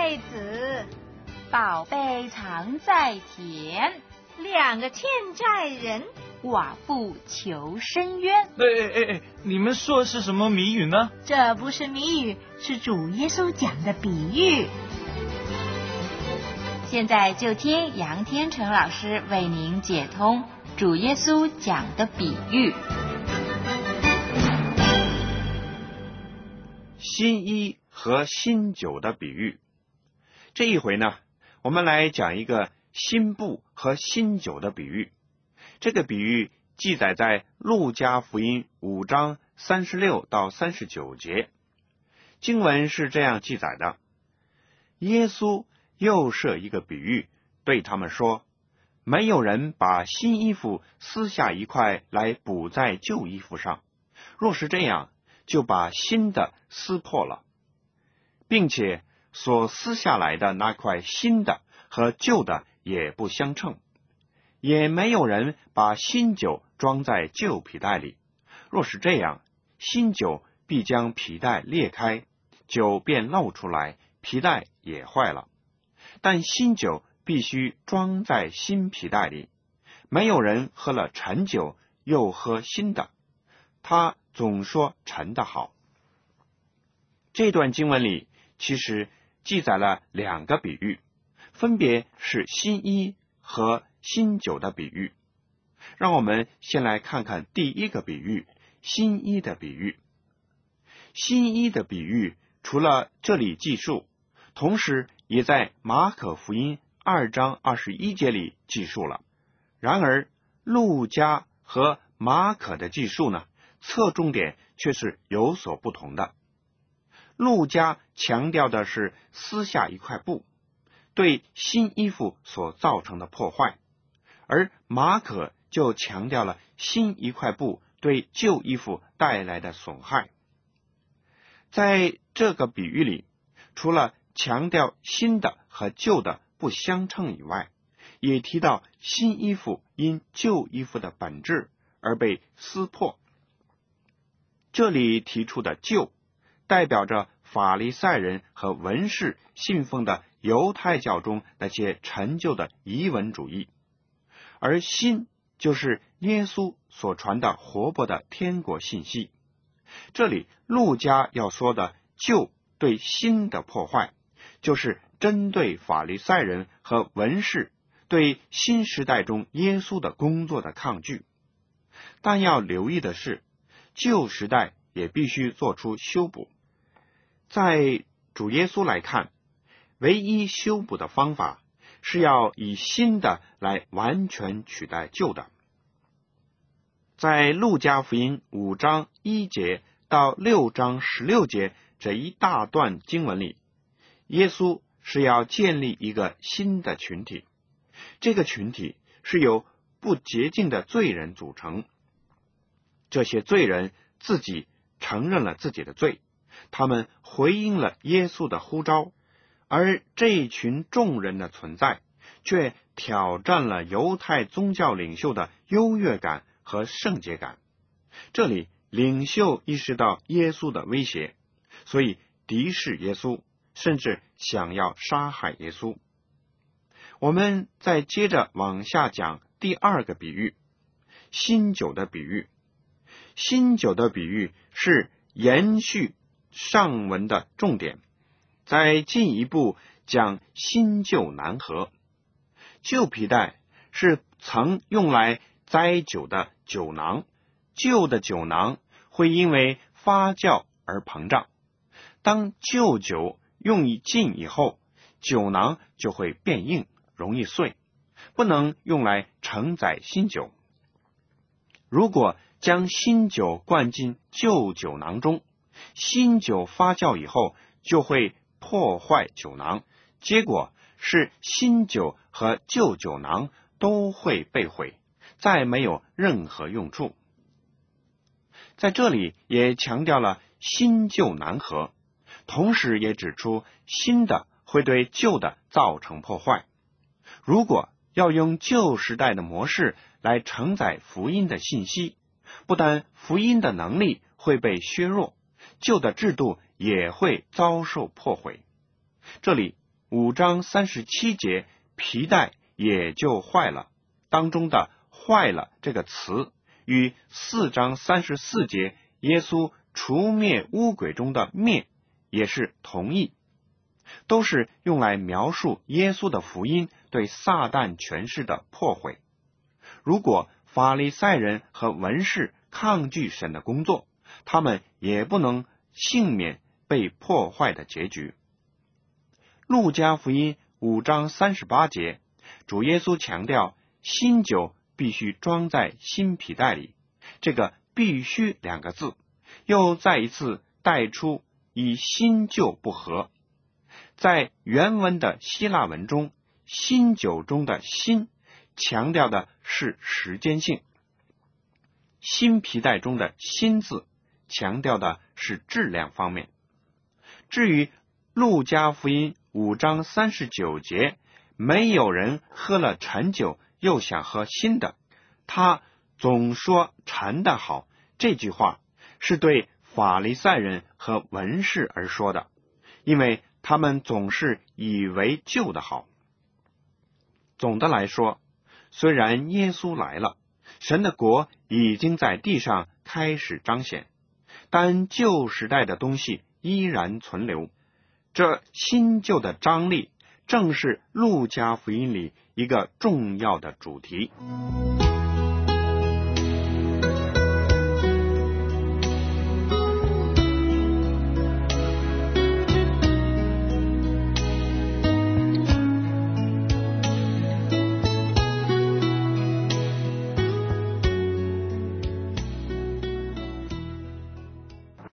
太子， 宝贝藏在田， 两个欠债人， 寡妇求伸冤。 你们说的是什么谜语呢？ 这不是谜语，是主耶稣讲的比喻。 现在就听杨天成老师为您解通主耶稣讲的比喻。 新衣和新酒的比喻。这一回呢，我们来讲一个新布和新酒的比喻。这个比喻记载在路加福音5章36到39节。经文是这样记载的：耶稣又设一个比喻，对他们说，没有人把新衣服撕下一块来补在旧衣服上，若是这样，就把新的撕破了，并且所撕下来的那块新的和旧的也不相称。也没有人把新酒装在旧皮袋里，若是这样，新酒必将皮袋裂开，酒便漏出来，皮袋也坏了。但新酒必须装在新皮袋里，没有人喝了陈酒又喝新的，他总说陈的好。这段经文里其实记载了两个比喻，分别是新衣和新酒的比喻。让我们先来看看第一个比喻，新衣的比喻。新衣的比喻除了这里记述，同时也在马可福音2章21节里记述了。然而路加和马可的记述呢，侧重点却是有所不同的。路加强调的是撕下一块布对新衣服所造成的破坏，而马可就强调了新一块布对旧衣服带来的损害。在这个比喻里，除了强调新的和旧的不相称以外，也提到新衣服因旧衣服的本质而被撕破。这里提出的旧，代表着法利赛人和文士信奉的犹太教中那些陈旧的遗文主义，而新就是耶稣所传的活泼的天国信息。这里路加要说的旧对新的破坏，就是针对法利赛人和文士对新时代中耶稣的工作的抗拒。但要留意的是，旧时代也必须做出修补。在主耶稣来看，唯一修补的方法是要以新的来完全取代旧的。在路加福音5章1节到6章16节这一大段经文里，耶稣是要建立一个新的群体。这个群体是由不洁净的罪人组成。这些罪人自己承认了自己的罪，他们回应了耶稣的呼召，而这一群众人的存在却挑战了犹太宗教领袖的优越感和圣洁感。这里领袖意识到耶稣的威胁，所以敌视耶稣，甚至想要杀害耶稣。我们再接着往下讲第二个比喻，新酒的比喻。新酒的比喻是延续上文的重点，再进一步讲新旧难合。旧皮袋是曾用来栽酒的酒囊，旧的酒囊会因为发酵而膨胀，当旧酒用尽以后，酒囊就会变硬，容易碎，不能用来承载新酒。如果将新酒灌进旧酒囊中，新酒发酵以后就会破坏酒囊，结果是新酒和旧酒囊都会被毁，再没有任何用处。在这里也强调了新旧难合，同时也指出新的会对旧的造成破坏。如果要用旧时代的模式来承载福音的信息，不但福音的能力会被削弱，旧的制度也会遭受破毁。这里 5章37节皮带也就坏了，当中的坏了这个词与4章34节耶稣除灭污鬼中的灭也是同义，都是用来描述耶稣的福音对撒旦权势的破毁。如果法利赛人和文士抗拒神的工作，他们也不能幸免被破坏的结局。路加福音5章38节，主耶稣强调新酒必须装在新皮带里，这个必须2个字又再一次带出以新旧不合。在原文的希腊文中，新酒中的新强调的是时间性，新皮带中的新字强调的是质量方面。至于路加福音5章39节，没有人喝了陈酒又想喝新的，他总说陈的好，这句话是对法利赛人和文士而说的，因为他们总是以为旧的好。总的来说，虽然耶稣来了，神的国已经在地上开始彰显，但旧时代的东西依然存留。这新旧的张力正是路加福音里一个重要的主题。